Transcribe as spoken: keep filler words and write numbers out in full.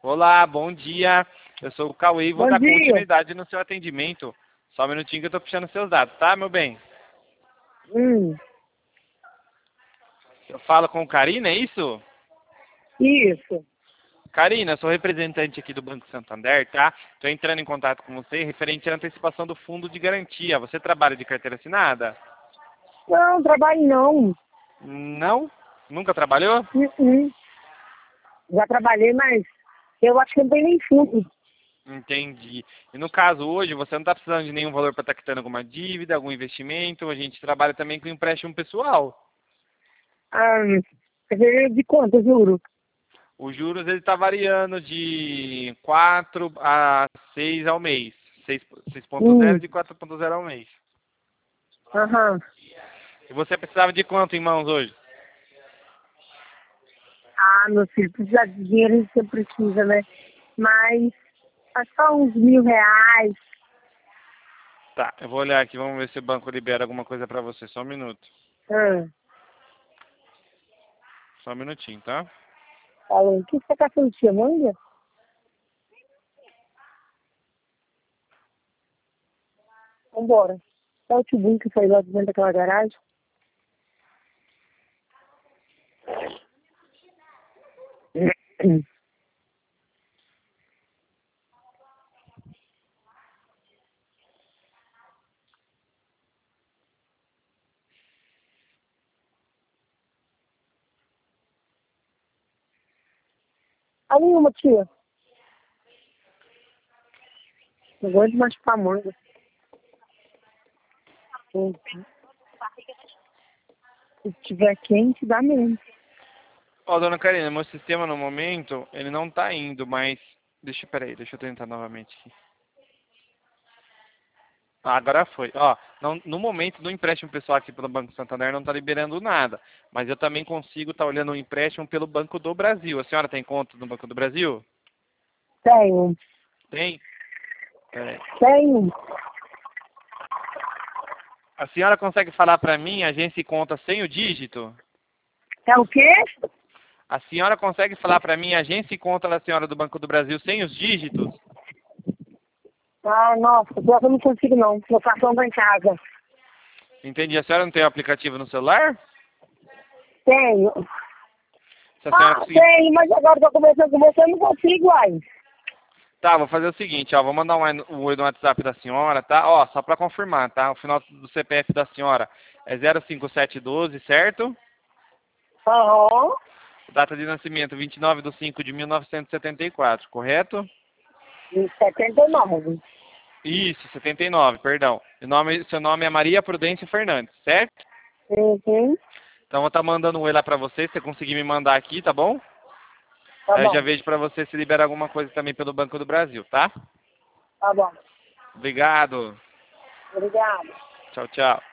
Olá, bom dia. Eu sou o Cauê e vou Bom dar dia. continuidade no seu atendimento. Só um minutinho que eu tô puxando seus dados, tá, meu bem? Hum, Eu falo com Karina, é isso? isso. Karina, eu sou representante aqui do Banco Santander, tá? Tô entrando em contato com você referente à antecipação do fundo de garantia. Você trabalha de carteira assinada? Não, trabalho não. Não? Nunca trabalhou? Hum, hum. Já trabalhei, mas eu acho que não tem nem fundo. Entendi. E no caso hoje, você não está precisando de nenhum valor para estar quitando alguma dívida, algum investimento. A gente trabalha também com empréstimo pessoal. Ah, fevereiro de quanto, juro? Os juros ele está variando de quatro a seis ao mês. seis ponto zero Hum, de quatro ponto zero ao mês. aham. E você precisava de quanto em mãos hoje? Ah, meu filho, precisa de dinheiro, você precisa, né? Mas, é só uns mil reais. Tá, eu vou olhar aqui, vamos ver se o banco libera alguma coisa para você. Só um minuto. Ah, Só um minutinho, tá? falou, o que você tá fazendo, tia manga? Vambora. Dá o tibum que saiu lá de dentro daquela garagem. Ali uma, tia. Não aguento mais chupar manga. Hum. Se tiver quente, dá mesmo. Ó, dona Karina, meu sistema no momento, ele não tá indo, mas... Deixa, peraí, deixa eu tentar novamente aqui. Ah, agora foi. Ó, não- no momento do empréstimo pessoal aqui pelo Banco Santander não está liberando nada. Mas eu também consigo estar olhando o empréstimo pelo Banco do Brasil. A senhora tem conta no Banco do Brasil? Tenho. Tem? Peraí. Tenho. A senhora consegue falar para mim agência e conta sem o dígito? É o quê? A senhora consegue falar para mim agência e conta da senhora do Banco do Brasil sem os dígitos? Ah, nossa, pior que eu não consigo não. Meu cartão tá em casa. Entendi. A senhora não tem o aplicativo no celular? Tenho. Se a senhora Ah, conseguir... tenho, mas agora que eu tô conversando com você, eu não consigo, ai. Tá, vou fazer o seguinte, ó, vou mandar um oi- um oi no WhatsApp da senhora, tá? Ó, só para confirmar, tá? O final do C P F da senhora é zero cinco sete um dois, certo? Aham. Data de nascimento vinte e nove de cinco de mil novecentos e setenta e quatro, correto? Em setenta e nove. Isso, setenta e nove, perdão. O nome, seu nome é Maria Prudência Fernandes, certo? Uhum. Então vou estar mandando um oi lá para você, se você conseguir me mandar aqui, tá bom? Tá Aí eu já bom. vejo para você se libera alguma coisa também pelo Banco do Brasil, tá? Tá bom. Obrigado. Obrigada. Tchau, tchau.